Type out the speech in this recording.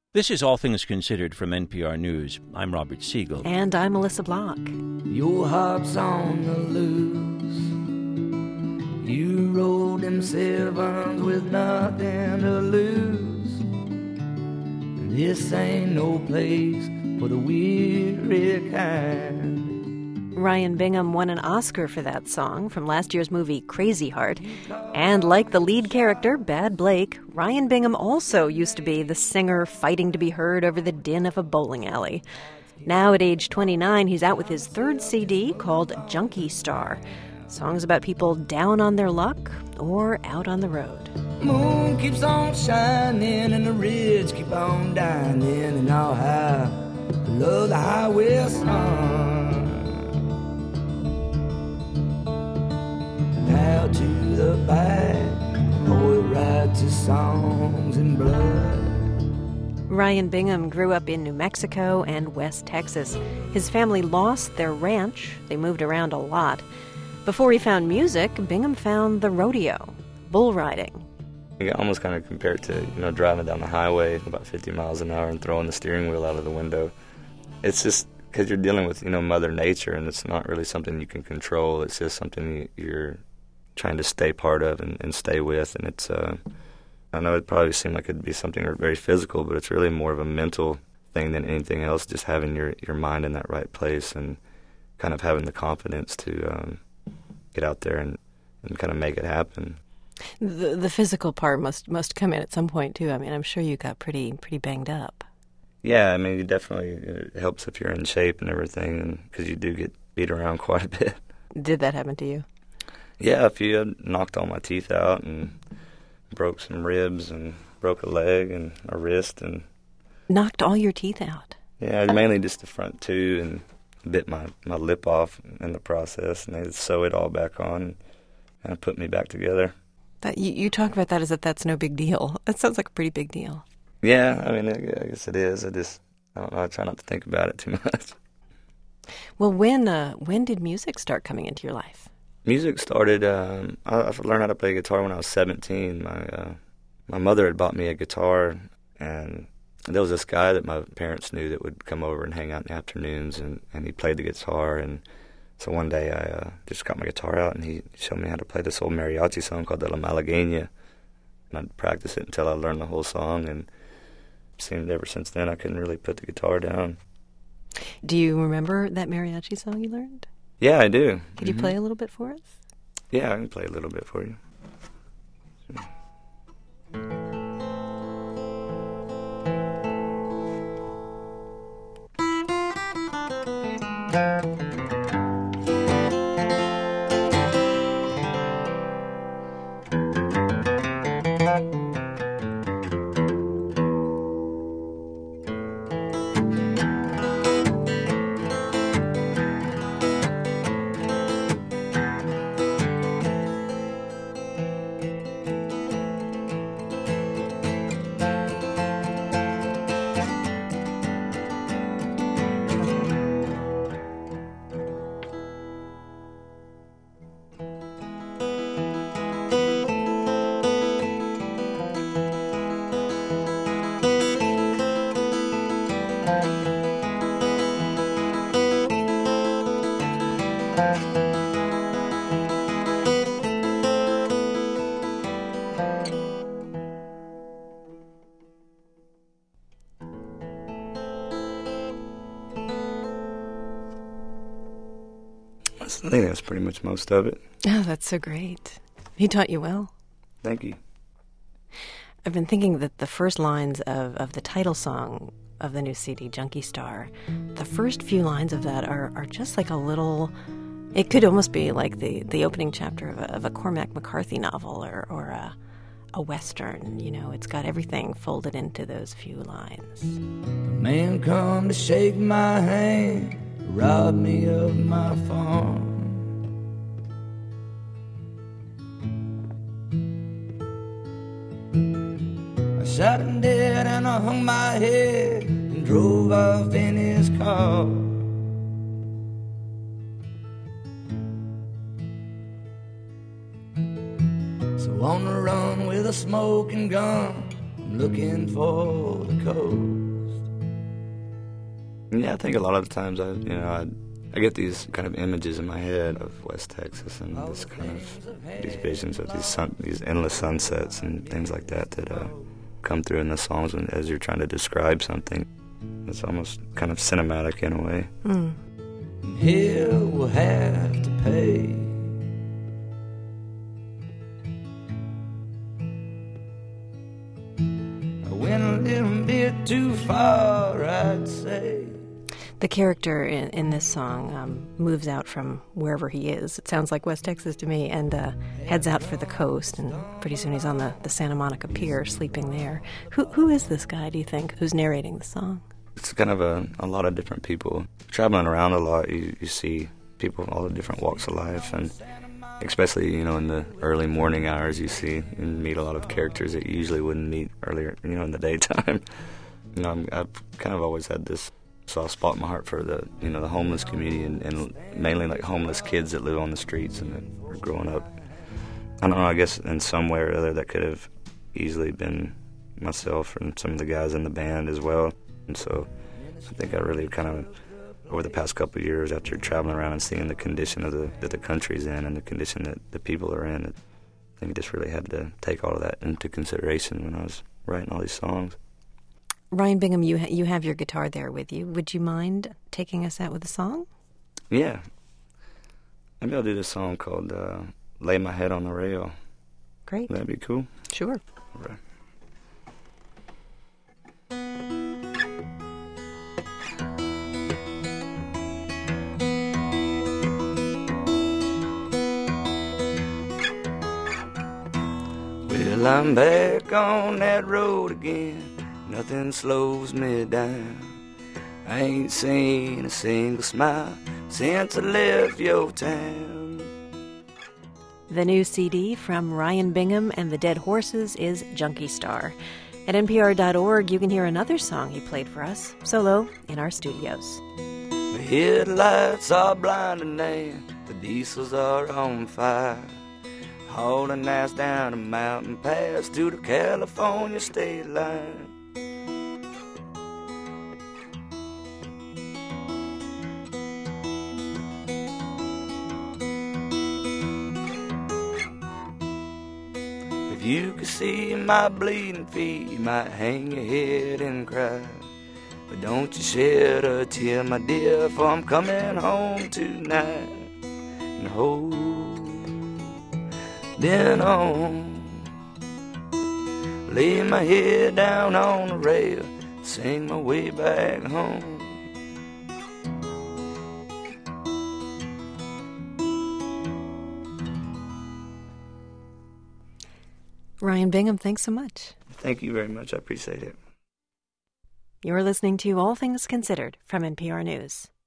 This is All Things Considered from NPR News. I'm Robert Siegel. And I'm Melissa Block. Your heart's on the loose. You rode them sevens with nothing to lose. This ain't no place for the weary kind. Ryan Bingham won an Oscar for that song from last year's movie Crazy Heart. And like the lead character, Bad Blake, Ryan Bingham also used to be the singer fighting to be heard over the din of a bowling alley. Now at age 29, he's out with his third CD called Junkie Star. Songs about people down on their luck or out on the road. Moon keeps on shining and the rich keep on dining, and I'll have love the highway song. Out to the back, boy, ride to songs and blood. Ryan Bingham grew up in New Mexico and West Texas. His family lost their ranch. They moved around a lot. Before he found music, Bingham found the rodeo, bull riding. You almost kind of compare it to, driving down the highway about 50 miles an hour and throwing the steering wheel out of the window. It's just because you're dealing with, Mother Nature, and it's not really something you can control. It's just something you're trying to stay part of and stay with. And it's, I know it probably seemed like it'd be something very physical, but it's really more of a mental thing than anything else, just having your mind in that right place and kind of having the confidence to get out there and kind of make it happen. The physical part must come in at some point, too. I mean, I'm sure you got pretty banged up. Yeah, I mean, it helps if you're in shape and everything, because you do get beat around quite a bit. Did that happen to you? Yeah, a few. I knocked all my teeth out and broke some ribs and broke a leg and a wrist. And knocked all your teeth out? Yeah, mainly just the front two, and bit my lip off in the process, and they sew it all back on and put me back together. That you talk about that as if that's no big deal. That sounds like a pretty big deal. Yeah, I mean, I guess it is. I don't know, I try not to think about it too much. Well, when did music start coming into your life? Music started, I learned how to play guitar when I was 17. My mother had bought me a guitar, and there was this guy that my parents knew that would come over and hang out in the afternoons, and he played the guitar. And so one day I just got my guitar out, and he showed me how to play this old mariachi song called De La Malagueña. And I'd practice it until I learned the whole song, and it seemed ever since then I couldn't really put the guitar down. Do you remember that mariachi song you learned? Yeah, I do. Could you play a little bit for us? Yeah, I can play a little bit for you. I think that's pretty much most of it. Oh, that's so great. He taught you well. Thank you. I've been thinking that the first lines of the title song of the new CD, Junkie Star, the first few lines of that are just like a little... It could almost be like the opening chapter of a Cormac McCarthy novel or a Western. It's got everything folded into those few lines. The man come to shake my hand, rob me of my farm. I shot him dead and I hung my head and drove off in his car. So on the run with a smoking gun, I'm looking for the code. Yeah, I think a lot of the times I get these kind of images in my head of West Texas and this kind of these visions of these endless sunsets and things like that come through in the songs as you're trying to describe something. It's almost kind of cinematic in a way. Here we'll have to pay. I went a little bit too far, I'd say. The character in this song moves out from wherever he is. It sounds like West Texas to me, and heads out for the coast, and pretty soon he's on the Santa Monica Pier, sleeping there. Who is this guy, do you think, who's narrating the song? It's kind of a lot of different people. Traveling around a lot, you see people of all the different walks of life, and especially, in the early morning hours, you meet a lot of characters that you usually wouldn't meet earlier, in the daytime. I've kind of always had this soft spot in my heart for the homeless community and mainly like homeless kids that live on the streets and that are growing up. I don't know, I guess in some way or other that could have easily been myself and some of the guys in the band as well. And so I think I really kind of, over the past couple of years after traveling around and seeing the condition that the country's in and the condition that the people are in, I think I just really had to take all of that into consideration when I was writing all these songs. Ryan Bingham, you have your guitar there with you. Would you mind taking us out with a song? Yeah. Maybe I'll do this song called Lay My Head on the Rail. Great. That'd be cool. Sure. All right. Well, I'm back on that road again. Nothing slows me down. I ain't seen a single smile since I left your town. The new CD from Ryan Bingham and the Dead Horses is Junkie Star. At NPR.org, you can hear another song he played for us, solo, in our studios. The headlights are blinding and the diesels are on fire, hauling ass down a mountain pass to the California state line. If you could see my bleeding feet, you might hang your head and cry. But don't you shed a tear, my dear, for I'm coming home tonight. And holding on, lay my head down on the rail, sing my way back home. Ryan Bingham, thanks so much. Thank you very much. I appreciate it. You're listening to All Things Considered from NPR News.